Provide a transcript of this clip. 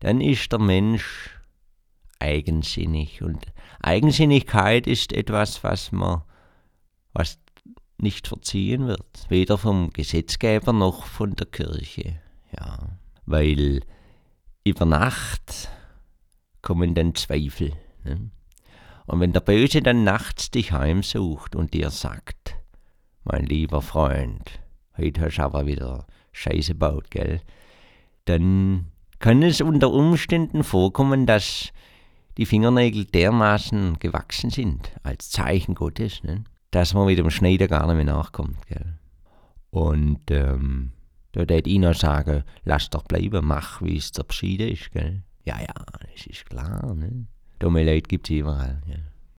dann ist der Mensch eigensinnig. Und Eigensinnigkeit ist etwas, was nicht verziehen wird. Weder vom Gesetzgeber noch von der Kirche. Ja. Weil über Nacht kommen dann Zweifel. Ne? Und wenn der Böse dann nachts dich heimsucht und dir sagt, mein lieber Freund, heute hast du aber wieder Scheiße gebaut, gell? Dann kann es unter Umständen vorkommen, dass die Fingernägel dermaßen gewachsen sind, als Zeichen Gottes, ne? Dass man mit dem Schneider gar nicht mehr nachkommt, gell? Und da würde ich noch sagen, lass doch bleiben, mach, wie es zu beschieden ist, gell? Ja, das ist klar, ne? Dumme Leute gibt es überall, gell?